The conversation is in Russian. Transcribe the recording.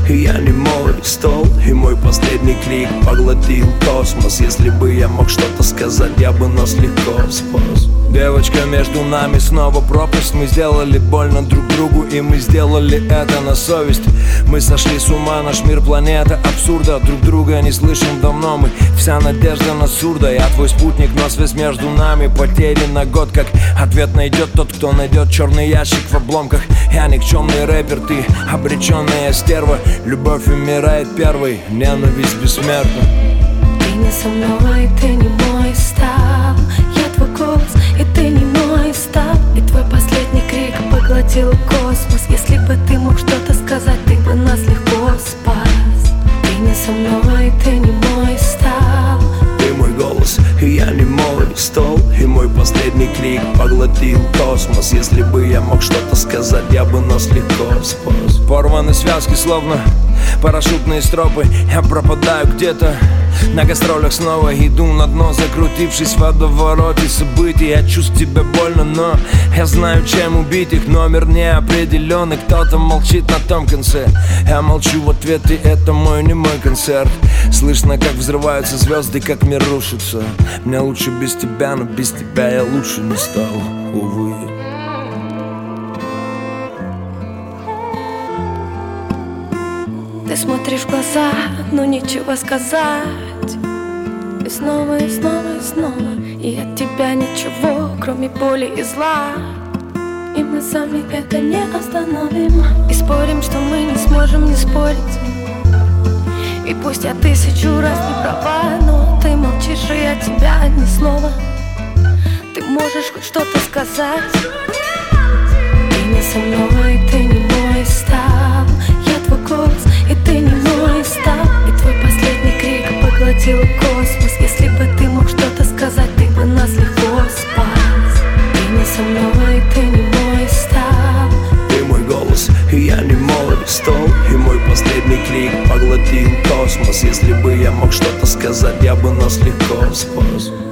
и я не мой стол, и мой последний крик поглотил космос. Если бы я мог что-то сказать, я бы нас легко спас. Девочка, между нами снова пропасть. Мы сделали больно друг другу, и мы сделали это на совесть. Мы сошли с ума, наш мир планета абсурда. Друг друга не слышим давно, мы вся надежда на сурда. Я твой спутник, но связь между нами потерян на год. Как ответ найдет тот, кто найдет черный ящик в обломках. Я никчемный рэпер, ты обреченная стерва. Любовь умирает первой, ненависть бессмертна. Ты не со мной, ты не мой стал. Я твой голос, и ты не мой стал. И твой последний крик поглотил космос. Если бы ты мог что-то сказать, ты бы нас легко спас. Ты не со мной, ты не мой стал. Ты мой голос, и я не мой стол, и мой последний крик поглотил космос. Если бы я мог что-то сказать, я бы нас легко спас. Порваны связки, словно парашютные стропы. Я пропадаю где-то на гастролях снова. Иду на дно, закрутившись в водовороте событий. Я чувствую тебе больно, но я знаю, чем убить их. Номер неопределенный, кто-то молчит на том конце. Я молчу в ответ, и это мой не мой концерт. Слышно, как взрываются звезды, как мир рушится. Мне лучше без тебя, но без тебя я лучше не стал, увы. Ты смотришь в глаза, но нечего сказать. И снова, и снова, и снова. И от тебя ничего, кроме боли и зла. И мы сами это не остановим. И спорим, что мы не сможем не спорить. И пусть я 1000 раз не права, но ты молчишь, и я тебя ни слова. Ты можешь хоть что-то сказать. Ты не со мной, ты не мой стал. Я твой голос, и ты не мой стал. И твой последний крик поглотил космос. Если бы ты мог что-то сказать, ты бы нас легко спас. Ты не со мной, ты не мой стал. Ты мой голос, и я не мой стол, и мой последний крик поглотил космос. Если бы я мог что-то сказать, я бы нас легко спас.